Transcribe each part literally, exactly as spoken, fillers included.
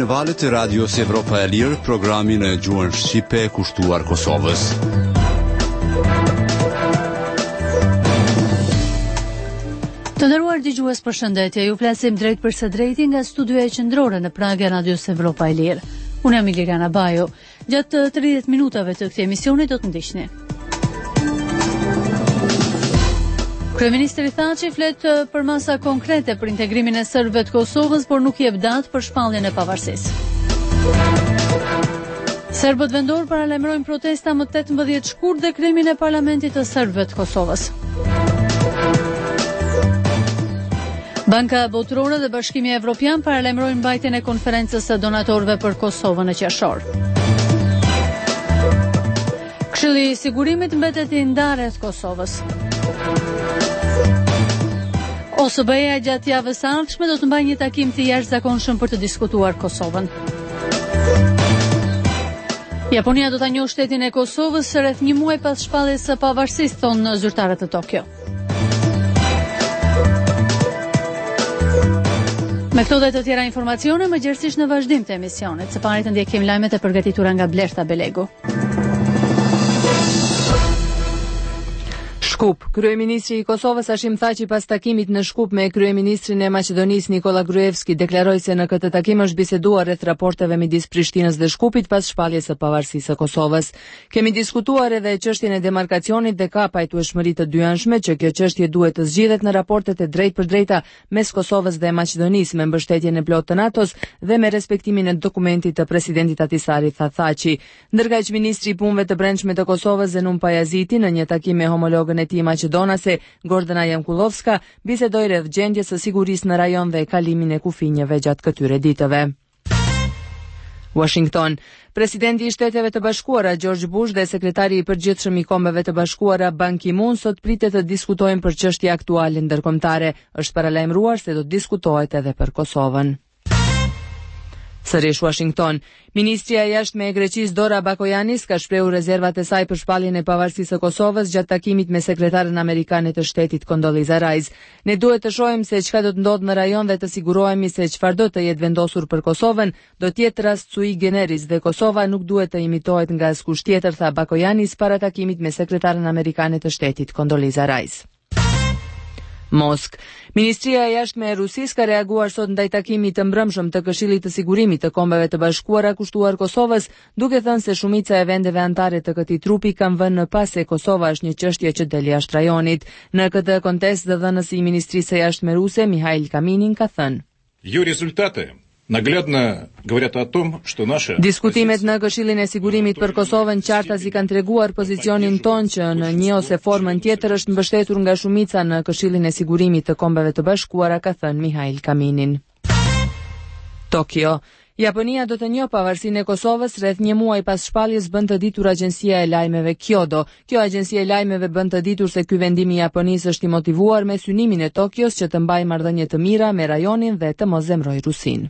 valët e Radios Evropa e Lirë, programin e gjuhën shqipe kushtuar Kosovës. Të nderuar dëgjues, përshëndetje. Ju flasim drejt për së drejti nga studioja qendrore në Prag e Radios Evropa e Lirë. Unë jam Liliana Bajo. Gjatë tridhjetë minutave të këtij emisioni do të ndiqni. Kryeministri Thaçi flet për masa konkrete për integrimin e serbëve të Kosovës, por nuk jep datë për shpalljen e pavarësisë. Serbët vendor paralajmërojnë protesta më tetëmbëdhjetë shkurt dhe krimin e parlamentit të serbëve të Kosovës. Banka Botërore dhe Bashkimi Evropian paralajmërojnë mbajtjen e konferencës së donatorëve për Kosovën në qershor. Këshilli i Sigurimit mbetet i ndarë rreth Kosovës. O S B-ja gjatë javës së ardhshme do të mbajë një takim të jashtëzakonshëm për të diskutuar Kosovën. Japonia do ta njohë shtetin e Kosovës rreth një muaj pas shpalljes së pavarësisë, thonë zyrtarët e Tokyo. Me këto dhe të tjera informacione, më gjerësisht në vazhdim të emisionit. Së pari të ndjekim lajmet e përgatitura nga Blerta Belegu. Shkup. Kryeministri i Kosovës Hashim Thaçi pas takimit në Shkup me kryeministrin e Maqedonisë Nikola Gruevski deklaroi se në këtë takim është biseduar rreth raporteve midis Prishtinës dhe Shkupit pas shpalljes së pavarësisë së Kosovës. Kemi diskutuar edhe çështjen e demarkacionit dhe ka pajtueshmëri të dyanshme që kjo çështje duhet të zgjidhet në raportet e drejtpërdrejta mes Kosovës dhe Maqedonisë me mbështetjen e plotë të NATO-s dhe me respektimin e dokumentit të presidentit Ahtisarit, tha Thaçi. Ndërkaq ministri i punëve të brendshme të Kosovës Zenun Pajaziti në një takim me homologën e tij maqedonase Gordana Jankulovska bisedoi rreth gjendjes së sigurisë në rajon dhe kalimin e kufinjeve gjatë këtyre ditëve. Washington. Presidenti i Shteteve të Bashkuara George Bush dhe sekretari i përgjithshëm i Kombeve të Bashkuara Ban Ki-moon sot pritet të diskutojnë për çështje aktuale ndërkombëtare. Është paralajmëruar se do të diskutohet edhe për Kosovën. Sërish Washington. Ministria e Jashtme e Greqisë Dora Bakoyanis ka shprehur rezervat e saj për shpalljen e pavarësisë së Kosovës gjatë takimit me sekretaren amerikane të shtetit Condoleezza Rice. Ne duhet të shohim se çka do të ndodhë në rajon dhe të sigurohemi se çfarë do të jetë vendosur për Kosovën, do të jetë rast sui generis dhe Kosova nuk duhet të imitohet nga askush tjetër, tha Bakoyanis para takimit me sekretaren amerikane të shtetit Condoleezza Rice. Mosk. Ministria e Jashtme e Rusisë ka reaguar sot ndaj takimit të mbrëmshëm të Këshillit të Sigurimit të Kombeve të Bashkuara kushtuar Kosovës, duke thënë se shumica e vendeve anëtare të këtij trupi kanë vënë në pas se Kosova është një çështje që del jashtë rajonit. Në këtë kontekst, dhënësi i Ministrisë së Jashtme ruse Mihail Kaminin ka thënë: Ее результаты наглядно говорят о том, что наша Diskutimet në Këshillin e Sigurimit për Kosovën qartazi kanë treguar pozicionin ton që në një ose formën tjetër është mbështetur nga shumica në Këshillin e Sigurimit të Kombeve të Bashkuara, ka thënë Mihail Kaminin. Tokyo. Japonia do të njohë pavarësinë e Kosovës rreth një muaj pas shpalljes, bën të ditur agjencia e lajmeve Kyodo. Kjo agjencia e lajmeve bën të ditur se ky vendim i Japonisë është i motivuar me synimin e Tokios që të mbajë marrëdhënie të mira me rajonin dhe të mos zemrojë Rusinë.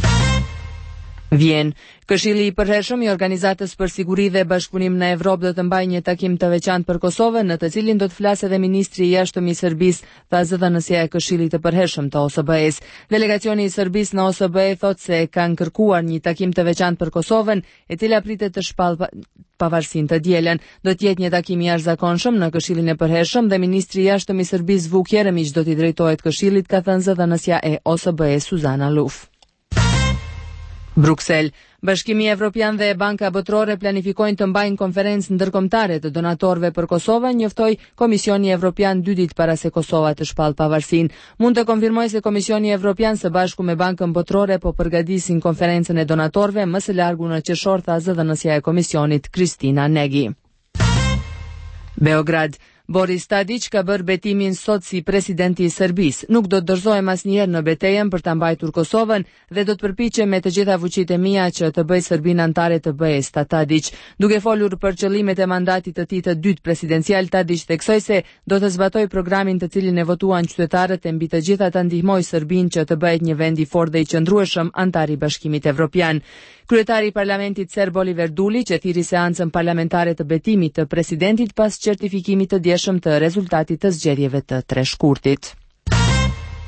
Vjen. Këshilli i përhershëm i Organizatës për Siguri dhe Bashkëpunim në Evropë do të mbajë një takim të veçantë për Kosovën, në të cilin do të flasë edhe ministri i jashtëm i Serbisë, tha zëdhënësia e Këshillit të përhershëm të O S B-s. Delegacioni i Serbisë në O S B thotë se kanë kërkuar një takim të veçantë për Kosovën, e cila pritet të shpallë pavarësinë të dielën. Do të jetë një takim i jashtëzakonshëm në Këshillin e përhershëm dhe ministri i jashtëm i Serbisë Vuk Jeremić do t'i drejtohet Këshillit, ka thënë zëdhënësia e O S B-s Suzana Luf. Bruksel. Bashkimi Evropian dhe Banka Botërore planifikojnë të mbajnë konferencë ndërkombëtare të donatorëve për Kosovën, njoftoi Komisioni Evropian dy ditë para se Kosova të shpallë pavarësinë. Mund të konfirmoj se Komisioni Evropian së bashku me Bankën Botërore po përgatisin konferencën e donatorëve më së largu në qershor, tha zëdhënësia e komisionit Kristina Negi. Beograd. Boris Tadić ka bërë betimin sot si presidenti i Serbisë. Nuk do të dorëzohem asnjëherë në betejën për ta mbajtur Kosovën dhe do të përpiqem me të gjitha fuqitë e mia që të bëj Serbinë anëtare të B E-s, tha Tadić. Duke folur për qëllimet e mandatit të tij të dytë presidencial, Tadić theksoi se do të zbatoj programin të cilin e votuan qytetarët e mbi të gjitha ta ndihmoj Serbinë që të bëhet një vend i fortë dhe i qëndrueshëm antar i Bashkimit Evropian. Kryetari i Parlamentit serb Oliver Duli që thiri seancën parlamentare të betimit të presidentit pas certifikimit të djeshëm të rezultatit të zgjedhjeve të treshkurtit.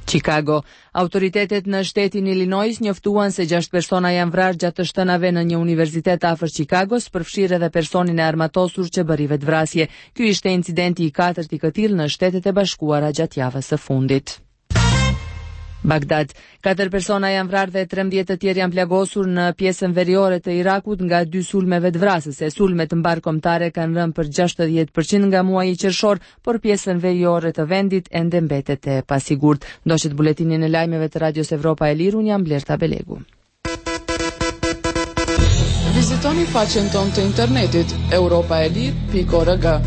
Chicago. Autoritetet në shtetin Illinois njoftuan se gjashtë persona janë vrarë gjatë të shtënave në një universitet afër Chicagos, përfshirë edhe personin e armatosur që bëri vetvrasje. Ky ishte incidenti i katërt i këtillë në Shtetet e Bashkuara gjatë javës së fundit. Bagdad. Katër persona janë vrarë dhe trembëdhjetë të tjerë janë plagosur në pjesën veriore të Irakut nga dy sulme vetvrasëse. Sulmet mbarkombëtare kanë rënë për gjashtëdhjetë përqind nga muaji qershor, por pjesën veriore të vendit ende mbetet e pasigurt. Ndoqët buletinin e lajmeve të Radios Evropa e Lirë, unë jam Blerta Belegu. Vizitoni faqen tonë të internetit europaelir pikë org.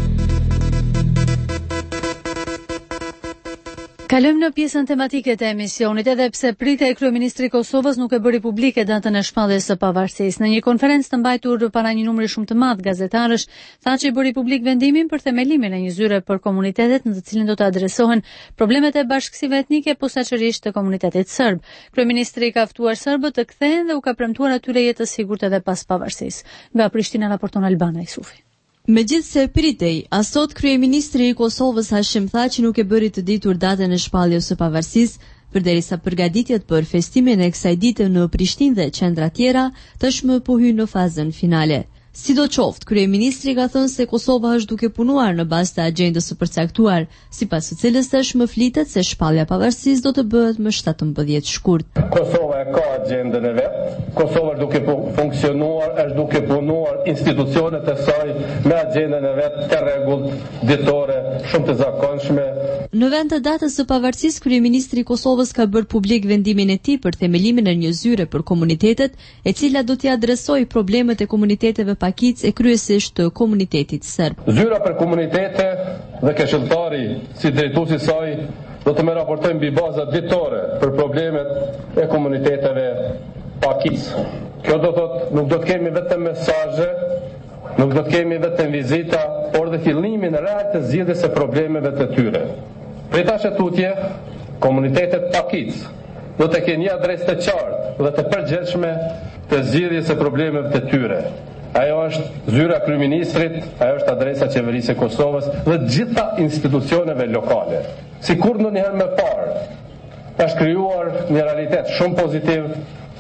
Kalojmë në pjesën tematike të emisionit, edhe pse pritja e kryeministrit të Kosovës nuk e bëri publike datën e shpalljes së pavarësisë. Në një konferencë të mbajtur para një numri shumë të madh gazetarësh, tha që i bëri publik vendimin për themelimin e një zyre për komunitetet në të cilin do të adresohen problemet e bashkësive etnike posaçërisht të komunitetit serb. Kryeministri ka ftuar serbët të kthehen dhe u ka premtuar atyre jetë të sigurt edhe pas pavarësisë. Nga Prishtina raporton Albana Isufi. Megjithse pritej, asot kryeministri i Kosovës Hashim tha që nuk e bëri të ditur datën e shpalljes së pavarësisë, përderisa përgatitjet për festimin e kësaj dite në Prishtinë dhe qendra tjera tashmë po hyn në fazën finale. Sidoqoftë, kryeministri ka thënë se Kosova është duke punuar në bazë të agjendës së përcaktuar, sipas së cilës tashmë flitet se shpallja e pavarësisë do të bëhet më shtatëmbëdhjetë shkurt. Kosova e ka agjendën e vet. Kosova është duke funksionuar, është duke punuar institucionet e saj me agjendën e vet të rregullt ditore shumë të zakonshme. Në vend të datës së pavarësisë, kryeministri i Kosovës ka bërë publik vendimin e tij për themelimin e një zyre për komunitetet, e cila do t'i adresojë problemet e komuniteteve pakic e kryesisht të komunitetit serb. Zyra për komunitete dhe këshilltari si drejtuesi i saj do të më raportojnë mbi baza ditore për problemet e komuniteteve pakic. Kjo do thotë nuk do të kemi vetëm mesazhe, nuk do të kemi vetëm vizita, por dhe fillimin real të zgjidhjes së problemeve të tyre. Prej tash e tutje, komunitetet pakic do të kenë një adresë të qartë dhe të përgjithshme të zgjidhjes së problemeve të tyre. Ajo është zyra kryeministrit, ajo është adresa qeverisë së Kosovës dhe gjitha institucioneve lokale. Sikur ndonjëherë më parë, është krijuar një realitet shumë pozitiv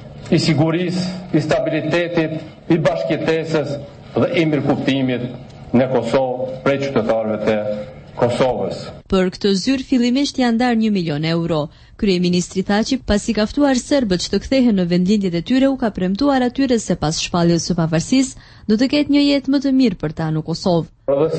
i sigurisë, i stabilitetit, i bashkëjetesës dhe i mirëkuptimit në Kosovë prej qytetarëve të Kosovës. Për këtë zyrë fillimisht janë ndarë një milion euro. Kryeministri tha që pasi ka ftuar serbët që të kthehen në vendlindjet e tyre, u ka premtuar atyre se pas shpalljes së pavarësisë do të ketë një jetë më të mirë për ta në Kosovë. Dhe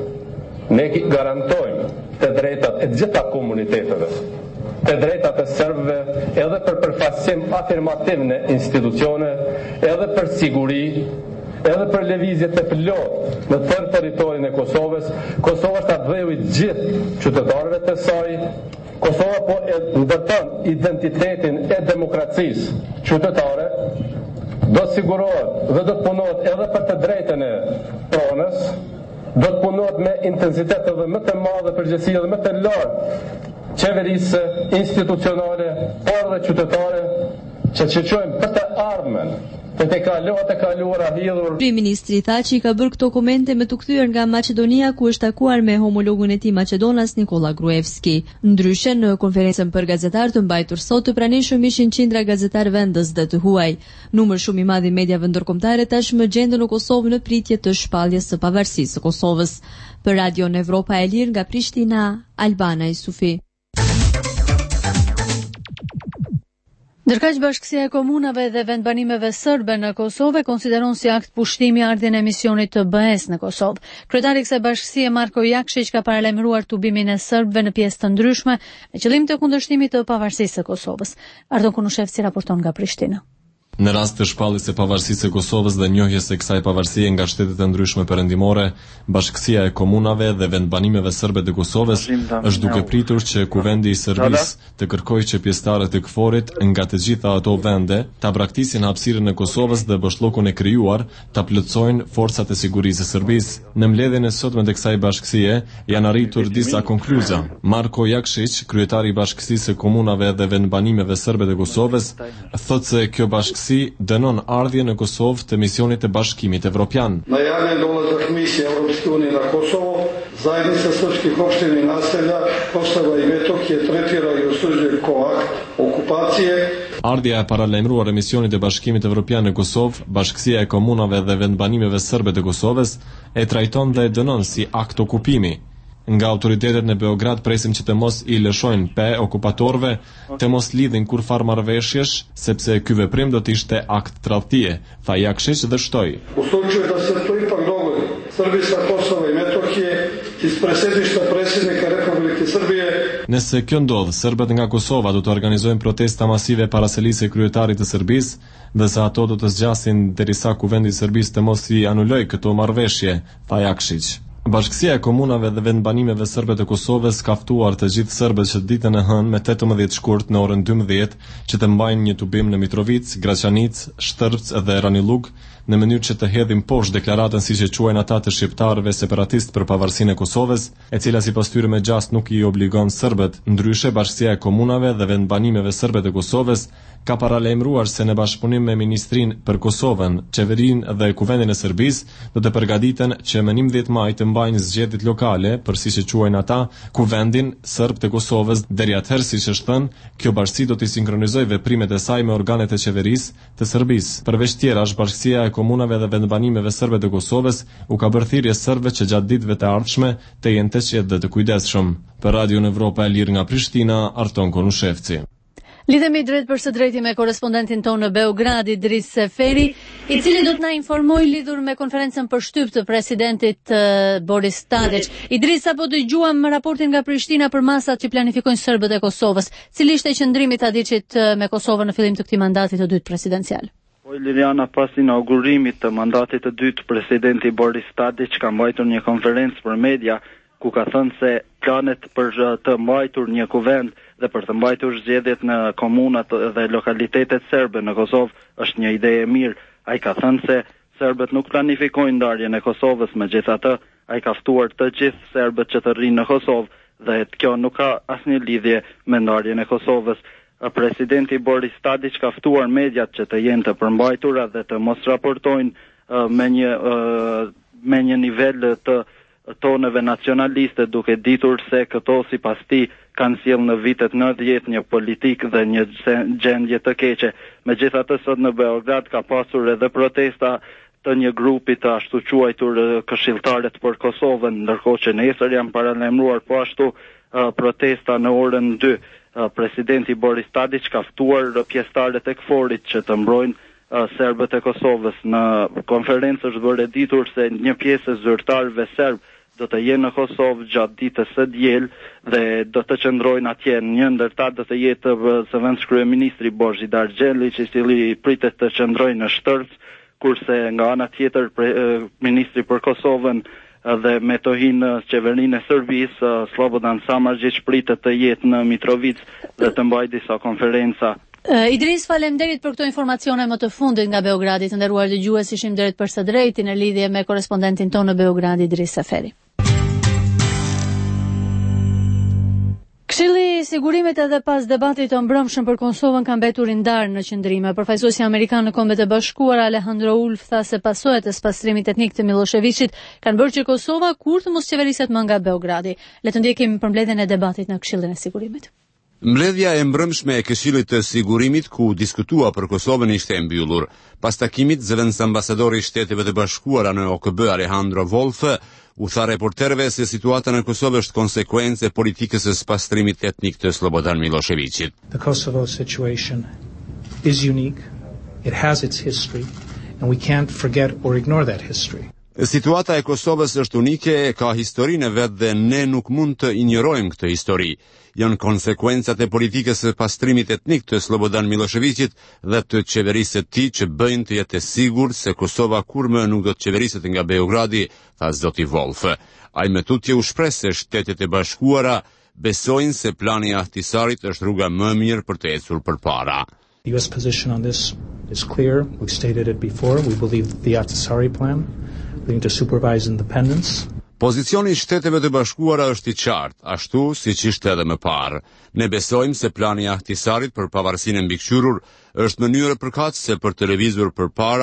sot ne garantojmë të drejtat e gjitha komuniteteve, të drejtat e serbëve, edhe për përfaqësim afirmativ në institucione, edhe për siguri, edhe për lëvizjet e plot në tërë territorin e Kosovës. Kosova është dheu i gjithë qytetarëve të saj. Kosova po e ndërton identitetin e demokracisë qytetare, do të sigurohet dhe do të punohet edhe për të drejtën e pronës, do të punohet me intensitet edhe më të madh dhe përgjegjësi edhe më të lartë qeverisë institucionale, por dhe qytetare që qëqojnë për të ardhmen, për të kaluar të kaluara hidhur. Kryeministri tha që i ka bërë këto komente me të kthyer nga Maqedonia, ku është takuar me homologun e tij Maqedonas Nikola Gruevski. Ndryshe, në konferencën për gazetarë të mbajtur sot, të pranishëm ishin qindra gazetarë vendës dhe të huaj. Numër shumë i madh i mediave ndërkombëtare tashmë gjenden në Kosovë në pritje të shpalljes së pavarësisë së Kosovës. Për Radion Evropa e Lirë nga Prishtina, Albana Isufi. Ndërkaq Bashkësia e Komunave dhe Vendbanimeve Serbe në Kosovë konsideron si akt pushtimi ardhjen e misionit të B E-s në Kosovë. Kryetari i kësaj bashkësie Marko Jakšić ka paralajmëruar tubimin e serbëve në pjesë të ndryshme me qëllim të kundërshtimit të pavarësisë së Kosovës. Ardon Kunushevci raporton nga Prishtina. Në rast të shpalljes së pavarësisë së Kosovës dhe njohjes së kësaj pavarësie nga shtetet e ndryshme perëndimore, Bashkësia e Komunave dhe Vendbanimeve Serbe të Kosovës është duke pritur që Kuvendi i Serbisë të kërkojë që pjesëtarët e KFOR-it nga të gjitha ato vende ta braktisin hapësirën e Kosovës dhe bashllokun e krijuar ta plotësojnë forcat e sigurisë së Serbisë. Në mbledhjen e sotme të kësaj bashkësie janë arritur disa konkluza. Marko Jakšić, kryetari i Bashkësisë së Komunave dhe Vendbanimeve Serbe të Kosovës, thotë se kjo bashkësi dënon ardhje në Kosovë të misionit të Bashkimit Evropian. Zajednica srpskih opština i naselja Kosova i Metohije tretira i osuđuje kao akt okupacije. Ardhja e paralajmëruar e misionit e Bashkimit Evropian në Kosovë, Bashkësia e Komunave dhe Vendbanimeve Serbe të Kosovës e trajton dhe e dënon si akt okupimi. Nga autoritetet në Beograd presim që të mos i lëshojnë pe okupatorëve, të mos lidhin kur far marrëveshjesh, sepse ky veprim do të ishte akt tradhtie, tha Jakšić dhe shtoi. Usuđuje da se to ipak dogodi. Srbi sa Kosova i Metohije iz presedišta predsjednika Republike Srbije. Nëse kjo ndodh, serbët nga Kosova do të organizojnë protesta masive para selisë e kryetarit të Serbisë, dhe se ato do të zgjasin derisa kuvendi i Serbisë të mos i anulojë këto marrëveshje, tha Jakšić. Bashkësia e Komunave dhe Vendbanimeve Serbe të Kosovës ka ftuar të gjithë serbët që ditën e hënë me tetëmbëdhjetë shkurt në orën dymbëdhjetë që të mbajnë një tubim në Mitrovic, Graçanic, Shtërpc dhe Ranilug në mënyrë që të hedhin poshtë deklaratën siç e quajnë ata të shqiptarëve separatistë për pavarësinë e Kosovës, e cila sipas tyre me gjast nuk i obligon serbët. Ndryshe, Bashkësia e Komunave dhe Vendbanimeve Serbe të Kosovës ka paralajmëruar se në bashkëpunim me Ministrinë për Kosovën, Qeverinë dhe Kuvendin e Serbisë do të përgatiten që më njëmbëdhjetë maj të mbajnë zgjedhjet lokale për siç e quajnë ata Kuvendin Serb të Kosovës. Deri atëherë, siç është thënë, kjo bashkësi do të sinkronizojë veprimet e saj me organet e qeverisë të Serbisë. Përveç tjerash, Bashkësia e Komunave dhe Vendbanimeve Serbe të Kosovës u ka bërë thirrje serbëve që gjatë ditëve të ardhshme të jenë të qetë dhe të kujdesshëm. Për Radio Evropa e Lirë nga Prishtina, Arton Konushevci. Lidhemi drejt për së drejti me korespondentin tonë në Beograd, Idris Seferi, i cili do të na informojë lidhur me konferencën për shtyp të presidentit uh, Boris Tadić. Idris, apo dëgjuam raportin nga Prishtina për masat që planifikojnë serbët e Kosovës. Cili ishte qëndrimi i Tadićit uh, me Kosovën në fillim të këtij mandati të dytë presidencial? Po Liliana, pas inaugurimit të mandatit të dytë, presidenti Boris Tadić ka mbajtur një konferencë për media ku ka thënë se planet për të mbajtur një kuvend dhe për të mbajtur zgjedhjet në komunat dhe lokalitetet serbe në Kosovë është një ide e mirë. Ai ka thënë se serbët nuk planifikojnë ndarjen e Kosovës, megjithatë ai ka ftuar të gjithë serbët që të rrinë në Kosovë dhe kjo nuk ka asnjë lidhje me ndarjen e Kosovës. Presidenti Boris Tadić ka ftuar mediat që të jenë të përmbajtura dhe të mos raportojnë uh, me një uh, me një nivel të toneve nacionaliste, duke ditur se këto sipas tij kanë sjellë në vitet nëntëdhjetë një politikë dhe një gjendje të keqe. Megjithatë, sot në Beograd ka pasur edhe protesta të një grupi të ashtu quajtur këshilltarët për Kosovën, ndërkohë që nesër janë paralajmëruar po ashtu uh, protesta në orën dy. Uh, presidenti Boris Tadić ka ftuar pjesëtarët e KFOR-it që të mbrojnë uh, serbët e Kosovës. Në konferencë është bërë ditur se një pjesë e zyrtarëve serb do të jenë në Kosovë gjatë ditës së diel dhe do të qëndrojnë atje. Një ndër ta do të jetë zëvendës kryeministri Božidar Xheli, i cili pritet të qëndrojë në Shtërpc, kurse nga ana tjetër pre, ministri për Kosovën dhe Metohinë, qeverinë e Serbisë, Slobodan Samardžić, pritet të jetë në Mitrovic dhe të mbajë disa konferenca. Uh, Idris, faleminderit për këto informacione më të fundit nga Beogradi. Të nderuar dëgjues, ishim drejt për së drejti në lidhje me korespondentin tonë në Beograd, Idris Seferi. Këshilli i Sigurimit edhe pas debatit të mbrëmshëm për Kosovën ka mbetur i ndarë në qëndrime. Përfaqësuesi amerikan në Kombet e Bashkuara Alejandro Ulf tha se pasojat e spastrimit etnik të Miloševićit kanë bërë që Kosova kur të mos qeveriset më nga Beogradi. Le të ndjekim përmbledhjen e debatit në Këshillin e Sigurimit. Mbledhja e mbrëmshme e Këshillit të Sigurimit ku diskutua për Kosovën ishte e mbyllur. Pas takimit, zëvendës ambasadori i Shteteve të Bashkuara në O K B Alejandro Wolf u tha reporterëve se situata në Kosovë është konsekuencë e politikës së pastrimit etnik të Slobodan Miloševićit. The Kosovo situation is unique. It has its history and we can't forget or ignore that history. Situata e Kosovës është unike, ka historinë e vet dhe ne nuk mund të injorojmë këtë histori. Janë konsekwencat e politikës së pastrimit etnik të Slobodan Miloševićit dhe të qeverisë së tij që bëjnë të jetë sigurt se Kosova kurrë nuk do të qeveriset nga Beogradi, tha zoti Wolf. Ai me tutje u shpreh se Shtetet e Bashkuara besojnë se plani i Ahtisarit është rruga më e mirë për të ecur përpara. The U S position on this is clear. We've stated it before. We believe that the Ahtisaari plan, leading to supervised independence. Pozicioni i Shteteve të Bashkuara është i qartë, ashtu siç ishte edhe më parë. Ne besojmë se plani i Ahtisarit për pavarësinë e mbikëqyrur është mënyrë përkatëse për të lëvizur përpara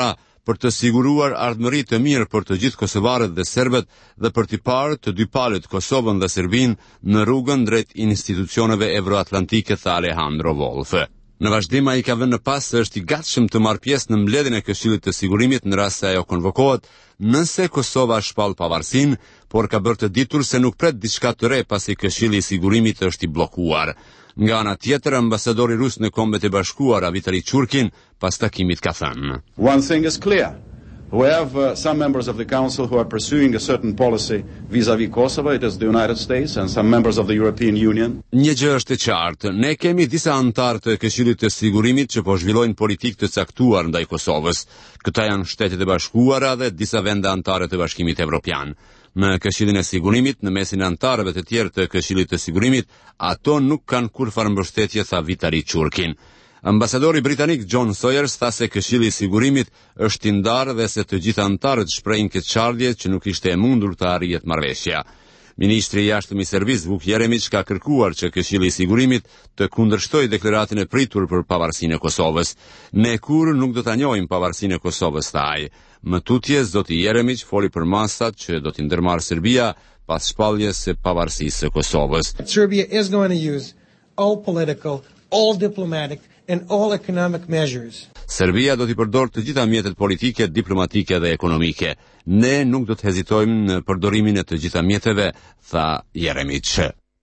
për të siguruar ardhmëri të mirë për të gjithë kosovarët dhe serbët dhe për t'i parë të dy palët Kosovën dhe Serbinë në rrugën drejt institucioneve evroatlantike, tha Alejandro Wolf. Në vazhdim ai ka vënë në pas se është i gatshëm të marrë pjesë në mbledhjen e Këshillit të Sigurimit në rast se ajo konvokohet, nëse Kosova shpall pavarësinë, por ka bërë të ditur se nuk pret diçka të re pasi Këshilli i Sigurimit është i bllokuar. Nga ana tjetër, ambasadori rus në Kombet e Bashkuara Vitali Churkin pas takimit ka thënë: One thing is clear. We have uh, some members of the Council who are pursuing a certain policy vis-à-vis Kosovo. It is the United States and some members of the European Union. Një gjë është e qartë, ne kemi disa antarë të Këshillit të Sigurimit që po zhvillojnë politikë të caktuar ndaj Kosovës. Këta janë Shtetet e Bashkuara dhe disa vende anëtare të Bashkimit Evropian. Në Këshillin e Sigurimit, në mesin e antarëve të tjerë të Këshillit të Sigurimit, ato nuk kanë kurrë mbështetje, tha Vitali Churkin. Ambasadori britanik John Sawyers tha se Këshilli i Sigurimit është i ndarë dhe se të gjithë antarët shprehin këtë çardhje që nuk ishte e mundur të arrihet marrëveshja. Ministri i jashtëm i Serbisë Vuk Jeremić ka kërkuar që Këshilli i Sigurimit të kundërshtojë deklaratin e pritur për pavarësinë e Kosovës. Ne kur nuk do ta njohim pavarësinë e Kosovës, tha ai. Më tutje, zoti Jeremić foli për masat që do t'i ndërmarrë Serbia pas shpalljes së pavarësisë së Kosovës. Serbia is going to use all political, all diplomatic and all economic measures. Serbia do t'i përdorë të gjitha mjetet politike, diplomatike dhe ekonomike. Ne nuk do të hezitojmë në përdorimin e të gjitha mjeteve, tha Jeremić.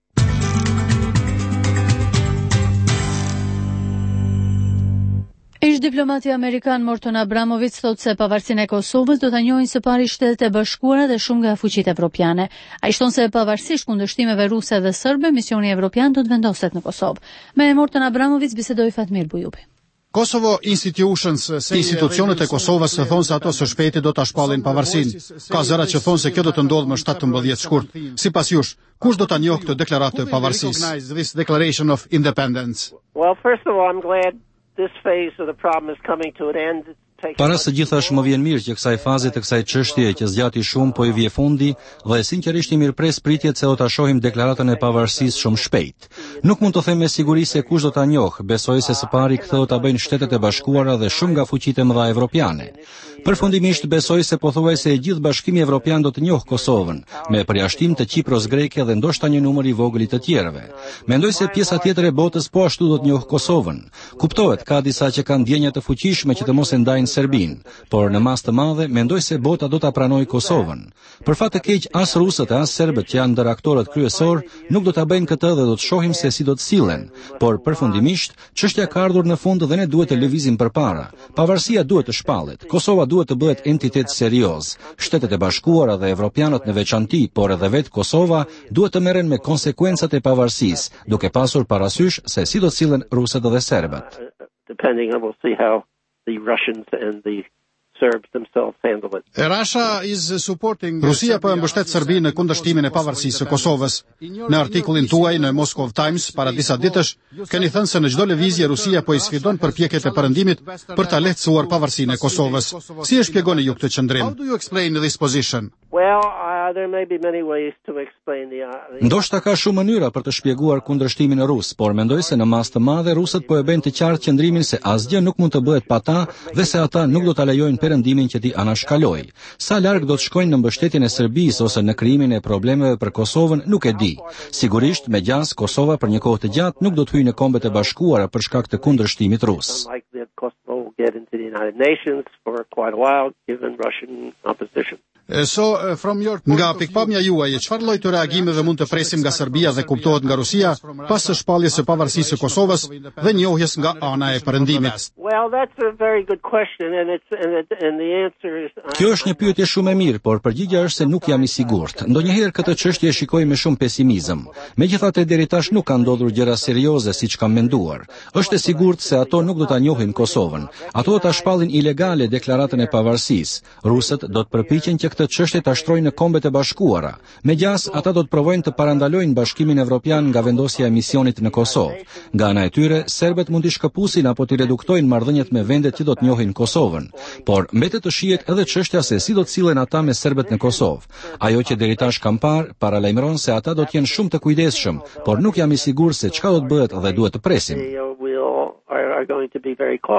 Ish diplomati amerikan Morton Abramovic thot se pavarësinë e Kosovës do ta njohin së pari Shtetet e Bashkuara dhe shumë nga fuqitë evropiane. Ai thon se pavarësisht kundërshtimeve ruse dhe serbe, misioni evropian do të vendoset në Kosovë. Me Morton Abramovic bisedoi Fatmir Bujubi. Kosovo institutions, institucionet e Kosovës thonë se ato së shpejti do ta shpallin pavarësinë. Ka zëra që thonë se kjo do të ndodhë më shtatëmbëdhjetë shkurt. Sipas jush, kush do ta njohë këtë deklaratë të pavarësisë? Well, first of all, I'm glad this phase of the problem is coming to an end. Para së gjithash më vjen mirë që kësaj faze të kësaj çështjeje që zgjati shumë po i vje fundi dhe sinqerisht i mirëpres pritjet se do ta shohim deklaratën e pavarësisë shumë shpejt. Nuk mund të them me siguri se kush do ta njohë, besoj se së pari këtë do ta bëjnë Shtetet e Bashkuara dhe shumë nga fuqitë e mëdha evropiane. Përfundimisht besoj se pothuajse e gjithë Bashkimi Evropian do të njohë Kosovën, me përjashtim të Kipros greke dhe ndoshta një numër i vogël i të tjerëve. Mendoj se pjesa tjetër e botës po ashtu do të njohë Kosovën. Kuptohet, ka disa që kanë ndjenja të fuqishme që të mos e ndajnë Serbinë, por në mas të madhe mendoj se bota do ta pranojë Kosovën. Për fat të keq, as rusët e as serbët që janë ndër aktorët kryesor nuk do ta bëjnë këtë dhe do të shohim se si do të sillen. Por përfundimisht, çështja ka ardhur në fund dhe ne duhet të lëvizim përpara. Pavarësia duhet të shpallet. Kosova duhet të bëhet entitet serioz. Shtetet e Bashkuara dhe evropianët në veçanti, por edhe vetë Kosova duhet të merren me konsekwencat e pavarësisë, duke pasur parasysh se si do të sillen rusët dhe serbët. Depending on we'll see how the Russians and the Serbs themselves handle it. Russia is supporting Rusia po e mbështet Serbinë në kundërshtimin e pavarësisë së Kosovës. Në artikullin tuaj në Moscow Times para disa ditësh keni thënë se në çdo lëvizje Rusia po i sfidon përpjekjet e perëndimit për ta lehtësuar pavarësinë e Kosovës. Si e shpjegoni ju këtë qëndrim? How do you explain this position? Well, uh, there may be many ways to explain the, uh, the... Ndoshta ka shumë mënyra për të shpjeguar kundërshtimin rus, por mendoj se në mas të madhe rusët po e bëjnë të qartë qëndrimin se asgjë nuk mund të bëhet pa ta dhe se ata nuk do ta lejojnë perëndimin që ti anashkalojë. Sa larg do të shkojnë në mbështetjen e Serbisë ose në krijimin e problemeve për Kosovën nuk e di. Sigurisht, megjithas Kosova për një kohë të gjatë nuk do të hyjë në Kombet e Bashkuara për shkak të kundërshtimit rus. So, uh, from your... Nga pikpamja juaj, çfarë lloj të reagimeve mund të presim nga Serbia dhe kuptohet nga Rusia pas së shpalljes së pavarësisë së Kosovës dhe njohjes nga ana e perëndimit? Well, that's a very good question and it's and, it, and the answer is Kjo është një pyetje shumë e mirë, por përgjigjja është se nuk jam i sigurt. Ndonjëherë këtë çështje e shikoj me shumë pesimizëm. Megjithatë deri tash nuk ka ndodhur gjëra serioze siç kam menduar. Është e sigurt se ato nuk do ta njohin Kosovën. Ato do ta shpallin ilegale deklaratën e pavarësisë. Rusët do të përpiqen që këtë çështje ta shtrojnë në Kombet e Bashkuara. Megjithas, ata do të provojnë të parandalojnë Bashkimin Evropian nga vendosja e misionit në Kosovë. Nga ana e tyre, serbët mund të shkëpusin apo të reduktojnë marrëdhëniet me vendet që do të njohin Kosovën, por mbetet të shihet edhe çështja se si do të sillen ata me serbët në Kosovë. Ajo që deri tash kam parë paralajmëron se ata do të jenë shumë të kujdesshëm, por nuk jam i sigurt se çka do të bëhet dhe duhet të presim.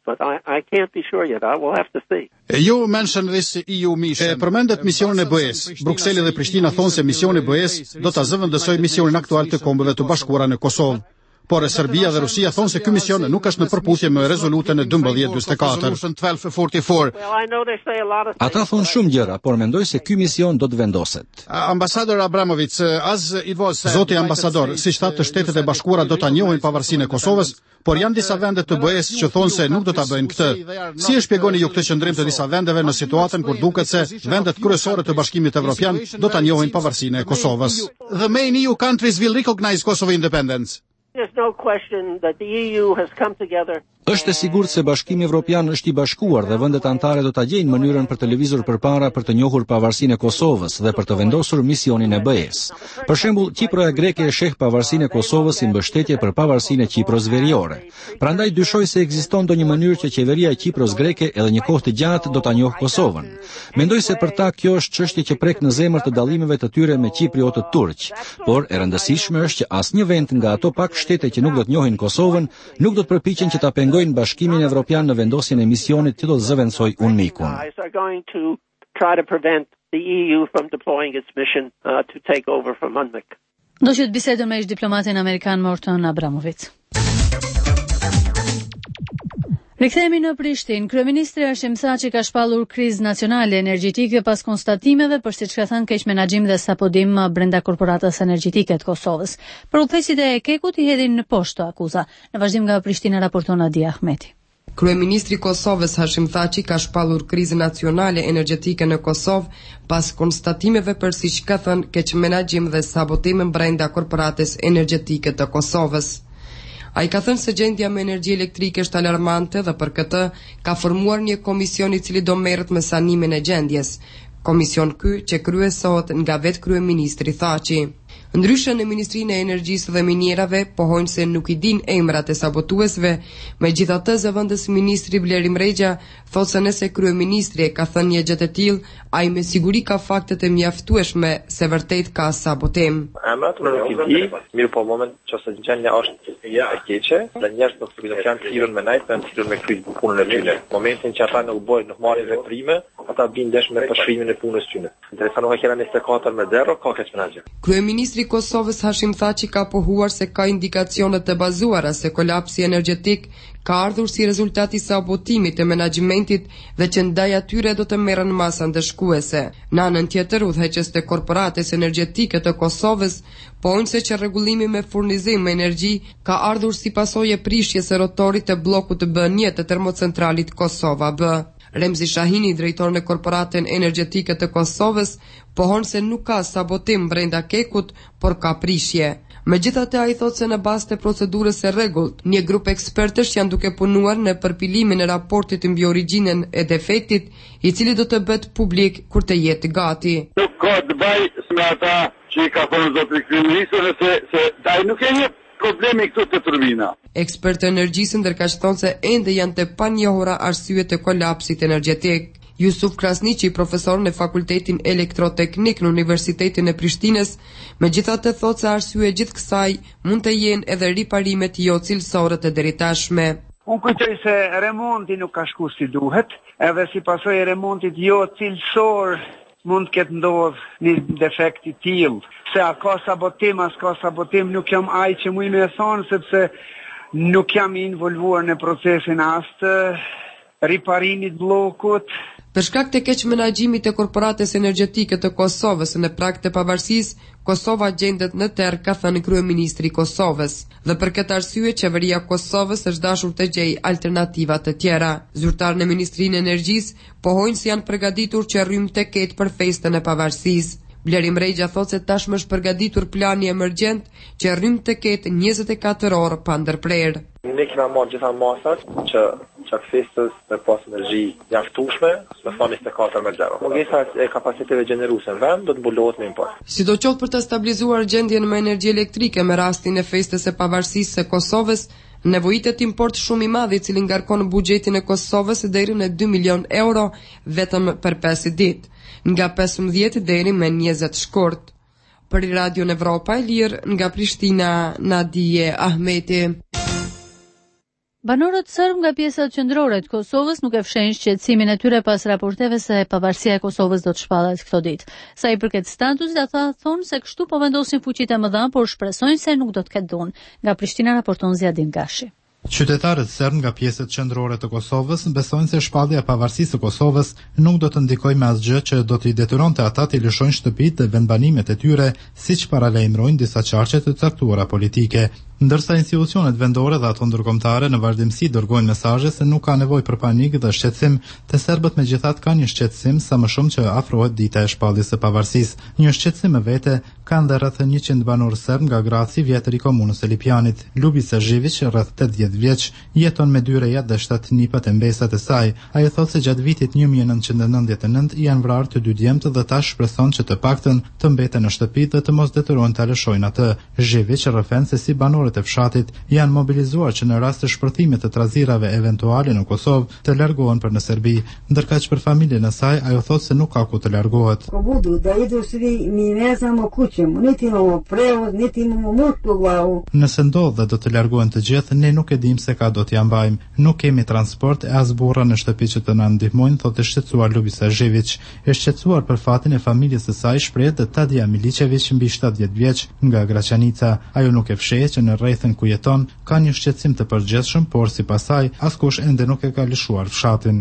but I, I can't be sure yet. I will have to see. You mentioned this E U mission. E përmendet misionin e B E-s. Brukseli dhe Prishtina thonë se misioni i B E-s do ta zëvendësojë misionin aktual të Kombeve të Bashkuara në Kosovë. Por e Serbia dhe Rusia thonë se ky mision nuk është në përputhje me rezolutën e dymbëdhjetë dymbëdhjetë e katër. Ata thonë shumë gjëra, por mendoj se ky mision do të vendoset. Ambasador Abramovic, as it was Zoti ambasador, siç thatë të Shtetet e Bashkuara do ta njohin pavarësinë e Kosovës, por janë disa vende të B E-s që thonë se nuk do ta bëjnë këtë. Si e shpjegoni ju këtë qëndrim të disa vendeve në situatën kur duket se vendet kryesore të Bashkimit Evropian do ta njohin pavarësinë e Kosovës? The main E U countries will recognize Kosovo independence. There's no question that the E U has come together. Është e sigurt se Bashkimi Evropian është i bashkuar dhe vendet anëtare do ta gjejnë mënyrën për të lëvizur përpara për të njohur pavarësinë e Kosovës dhe për të vendosur misionin e B E-s. Për shembull, Kipra e greke e sheh pavarësinë e Kosovës si mbështetje për pavarësinë e Kipros veriore. Prandaj dyshoj se ekziston ndonjë mënyrë që qeveria e Kipros greke edhe një kohë të gjatë do ta njohë Kosovën. Mendoj se për ta kjo është çështje që prek në zemër të dallimeve të tyre me kipriotët turq, por e rëndësishme është që asnjë vend nga ato pak shtete që nuk do të njohin Kosovën nuk do të përpiqen që ta pengojnë Bashkimin Evropian në vendosjen e misionit që do të zëvendësojë UNMIK-un. Do që të bisedën me ish diplomatin amerikan Morton Abramovic. Rikthehemi në Prishtinë. Kryeministri Hashim Thaçi ka shpallur krizë nacionale energjetike pas konstatimeve për siç ka thënë keq menaxhim dhe sabotim brenda korporatës energjetike të Kosovës. Për udhëheqësit e Kekut i hedhin në poshtë akuza. Në vazhdim nga Prishtina raporton Adia Ahmeti. Kryeministri i Kosovës Hashim Thaçi ka shpallur krizën nacionale energjetike në Kosovë pas konstatimeve për siç ka thënë keq menaxhim dhe sabotim brenda korporatës energjetike të Kosovës. A i ka thënë se gjendja me energji elektrike është alarmante dhe për këtë ka formuar një komision i cili do merret me sanimin e gjendjes. Komision ky që kryesohet nga vetë kryeministri Thaçi. Ndryshe në Ministrinë e Energjisë dhe Minierave pohojnë se nuk i din emrat e sabotuesve, megjithatë zëvendës ministri Bleri Mrexha thotë se nëse kryeministri e ka thënë një gjë të tillë, ai me siguri ka faktet e mjaftueshme se vërtet ka sabotim. Emrat nuk i di, mirë po moment që se gjendja është e keqe, dhe njerëzit nuk kanë thirrur me najt, kanë thirrur me kryt punën e tyre. Momentin që ata nuk bojnë, nuk marrin veprime, ata bindesh me pashrimin e punës tyre. Interesant nuk e kena njëzet e katër me zero, ka keq menaxhim. Kryeministri i Kosovës Hashim Thaçi ka pohuar se ka indikacione të bazuara se kolapsi energjetik ka ardhur si rezultat i sabotimit të menaxhimentit dhe që ndaj atyre do të merren masa ndëshkuese. Në anën tjetër, udhëheqës të korporatës energjetike të Kosovës pohojnë se që rregullimi me furnizim me energji ka ardhur si pasojë e prishjes së rotorit të bllokut B një të termocentralit Kosova B. Remzi Shahini, drejtor në korporatën energjetike të Kosovës, pohon se nuk ka sabotim brenda Kekut, por ka prishje. Megjithatë, ai thotë se në bazë të procedurës së rregullt, një grup ekspertësh janë duke punuar në përpilimin e raportit mbi origjinën e defektit, i cili do të bëhet publik kur të jetë gati. Nuk ka të bëjë me ata që i ka thënë zoti kryeministri se se ai nuk e njeh problemi këtu të turbina. Ekspertë energjisë ndërkaq thonë se ende janë të panjohura arsyet të kolapsit energjetik. Jusuf Krasniqi, profesor në Fakultetin Elektroteknik në Universitetin e Prishtinës, megjithatë thotë se arsye gjithë kësaj mund të jenë edhe riparimet jo cilësore të deritashme. Unë kujtoj se remonti nuk ka shku si duhet, edhe si pasojë e remontit jo cilësor mund këtë ndodh një defekt i tillë. Se a ka sabotim, as ka sabotim, nuk jam ai që muj me thonë, sepse nuk jam involvuar në procesin as të riparimit bllokut. Për shkak të keq menaxhimit të korporatës energjetike të Kosovës në prag të pavarësisë, Kosova gjendet në terr, ka thënë kryeministri i Kosovës. Dhe për këtë arsye, qeveria e Kosovës është dashur të gjejë alternativa të tjera. Zyrtar në Ministrinë e Energjisë pohojnë se janë përgatitur që rrymë të ketë për festën e pavarësisë. Bleri Mrexha thotë se tashmë është përgatitur plani emergjent që rrymë të ketë njëzet e katër orë pa ndërprerë. Ne kemi marrë gjitha masat që çak festës me pas energji mjaftueshme, me thonë njëzet e katër me zero. Mungesa e kapaciteve gjeneruese në vend do të mbulohet me import. Sidoqoftë për të stabilizuar gjendjen me energji elektrike me rastin e festës së pavarësisë së Kosovës, nevojitet import shumë i madh i cili ngarkon buxhetin e Kosovës deri në dy milion euro vetëm për pesë ditë, nga pesëmbëdhjetë deri me njëzet shkurt. Për Radio Evropa e Lirë nga Prishtina, Nadije Ahmeti. Banorët serb nga pjesët qendrore të Kosovës nuk e fshehin shqetësimin e tyre pas raporteve se pavarësia e Kosovës do të shpallet këto ditë. Sa i përket statusit, ata thonë se kështu po vendosin fuqitë e mëdha, por shpresojnë se nuk do të ketë dhunë. Nga Prishtina raporton Zjadin Gashi. Qytetarët serb nga pjesët qendrore të Kosovës besojnë se shpallja e pavarësisë së Kosovës nuk do të ndikojë me asgjë që do t'i detyronte ata të lëshojnë shtëpitë dhe vendbanimet e tyre, siç paralajmërojnë disa qarqe të caktuara politike. Ndërsa institucionet vendore dhe ato ndërkombëtare në vazhdimsi dërgojnë mesazhe se nuk ka nevojë për panik dhe shqetësim, të serbët megjithatë kanë një shqetësim sa më shumë që afrohet dita e shpalljes së pavarësisë. Një shqetësim me vete kanë dhe rreth njëqind banorë serb nga Graci, vjetër i komunës së Lipjanit. Ljubica Zhivić, rreth tetëdhjetë vjeç, jeton me dy reja dhe shtat nipat e mbesat e saj. Ai thotë se gjatë vitit një mijë e nëntëqind e nëntëdhjetë e nëntë janë vrarë të dy djemtë dhe tash shpreson që të paktën të mbeten në shtëpi dhe të mos detyrohen ta lëshojnë atë. Zhivić rrëfen se si banorët e fshatit janë mobilizuar që në rast të shpërthimit të trazirave eventuale në Kosovë të largohen për në Serbi, ndërkaq për familjen e saj ajo thotë se nuk ka ku të largohet. Nëse ndodh dhe do të largohen të gjithë, ne nuk e dim se ka do t'ja mbajmë. Nuk kemi transport e as burra në shtëpi që të na ndihmojnë, thotë e shqetësuar Ljubica Zhivić. E shqetësuar për fatin e familjes së saj shpreh dhe Tadia Milicević, mbi shtatëdhjetë vjeç, nga Graçanica. Ajo nuk e fsheh që në rrethin ku jeton ka një shqetësim të përgjithshëm, por sipas saj askush ende nuk e ka lëshuar fshatin.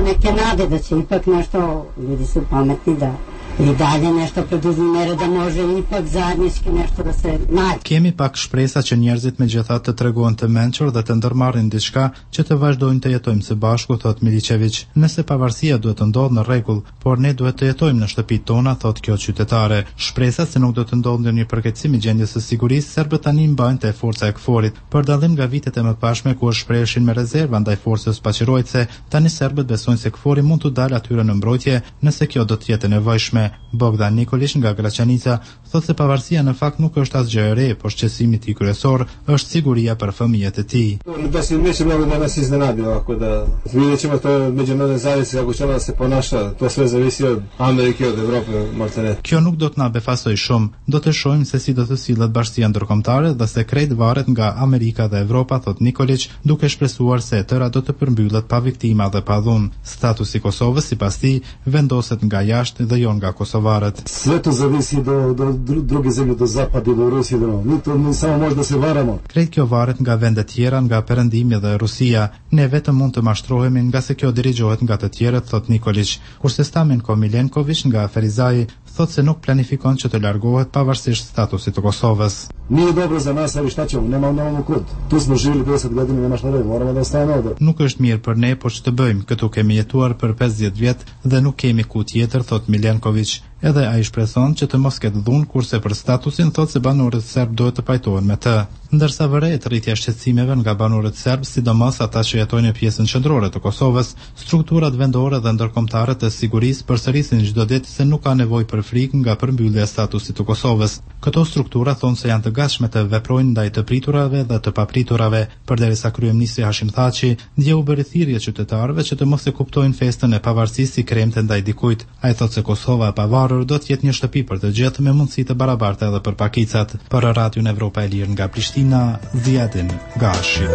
I dalje nešto poduzimere da može ipak zajednički nešto da se nađe. Kemi pak shpresa që njerëzit megjithatë të tregohen të mençur dhe të ndërmarrin diçka që të vazhdojnë të jetojmë së bashku, thot Milicević. Nëse pavarësia duhet të ndodhë në rregull, por ne duhet të jetojmë në shtëpitë tona, thot kjo qytetare. Shpresa se nuk do të ndodhë një përkeqësim i gjendjes së sigurisë, serbët tani mbajnë te forca e KFOR-it. Për dallim nga vitet e mëparshme ku shpreheshin me rezerva ndaj forcës paqërojtëse, tani serbët besojnë se KFOR-i mund të dalë atyre në mbrojtje nëse kjo do të jetë e nevojshme. Bogdan Nikolić nga Graçanica thotë se pavarësia në fakt nuk është asgjë e re, por shqetësimi i tij kryesor është siguria për fëmijët e tij. Da se neće mnogo da nas iznenadi ovako da vidjet ćemo to međunarodne zajednice kako će ona se ponaša, to sve zavisi od Amerike, od Evrope, maltene. Kjo nuk do të na befasoj shumë, do të shohim se si do të sillet bashkia ndërkombëtare dhe se krejt varet nga Amerika dhe Evropa, thot Nikolić, duke shpresuar se e tëra do të përmbyllet pa viktima dhe pa dhunë. Statusi i Kosovës sipas tij vendoset nga jashtë dhe jo nga kosovarët. Sve to zavisi do, do druge zemlje, do Zapad i do Rusije, do mi to mi samo možda se varamo. Krejt kjo varet nga vende tjera, nga perëndimi dhe Rusia. Ne vetëm mund të mashtrohemi nga se kjo dirigjohet nga të tjerët, thot Nikolić. Kurse Stamin Komilenković nga Ferizaj thotë se nuk planifikon që të largohet pavarësisht statusit të Kosovës. Nije dobro za nas, ali šta ćemo, nemamo, nemamo kud. Tu smo živjeli pedeset godina, nema šta reći, moramo da ostanemo ovde. Nuk është mirë për ne, por që të bëjmë, këtu kemi jetuar për pesëdhjetë vjet dhe nuk kemi ku tjetër, thot Milenković. Edhe ai shpreson që të mos ketë dhunë, kurse për statusin thotë se banorët serb duhet të pajtohen me të. Ndërsa vëret rritja e shqetësimeve nga banorët serb, sidomos ata që jetojnë në pjesën qendrore të Kosovës, strukturat vendore dhe ndërkombëtare të sigurisë përsërisin çdo ditë se nuk ka nevojë për frikë nga përmbyllja e statusit të Kosovës. Këto struktura thonë se janë të gatshme të veprojnë ndaj të priturave dhe të papriturave, përderisa kryeministri Hashim Thaçi dje u bëri thirrje qytetarëve që të mos e kuptojnë festën e pavarësisë si kremte ndaj dikujt. Ai thotë se Kosova e pavarur do të jetë një shtëpi për të gjithë me mundësi të barabarta edhe për pakicat. Për Radion Evropa e Lirë nga Prishtina, Zjadin Gashi.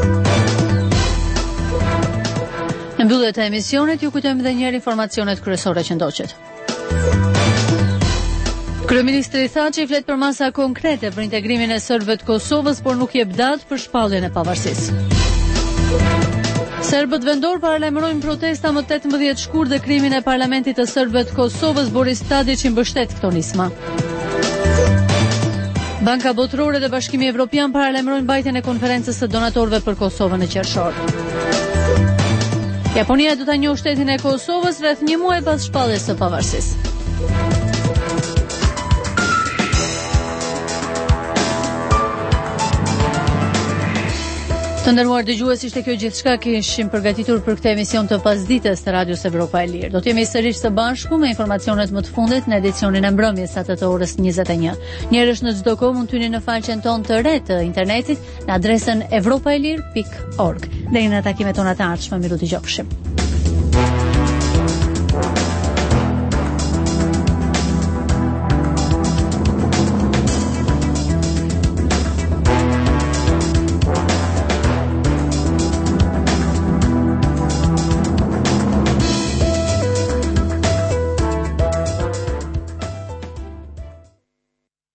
Në mbyllje të emisionit ju kujtojmë edhe një herë informacionet kryesore që ndoqet. Kryeministri Thaçi flet për masa konkrete për integrimin e serbëve të Kosovës, por nuk jep datë për shpalljen e pavarësisë. Serbët vendor paralajmërojnë protesta më tetëmbëdhjetë shkurt dhe krimin e parlamentit të serbëve të Kosovës. Boris Tadić i mbështet këto nisma. Banka Botërore dhe Bashkimi Evropian paralajmërojnë mbajtjen e konferencës së donatorëve për Kosovën në qershor. Japonia do ta njohë shtetin e Kosovës rreth një muaj pas shpalljes së pavarësisë. Të nderuar dëgjues, ishte kjo gjithçka kishim përgatitur për këtë emision të pasdites të Radios Evropa e Lirë. Do të jemi sërish së bashku me informacionet më të fundit në edicionin e mbrëmjes atë të orës njëzet e një. Njerësh në çdo kohë mund të hyni në faqen tonë të re të internetit në adresën evropaelir pikë org. Deri në takimet tona të ardhshme, miru dëgjofshim.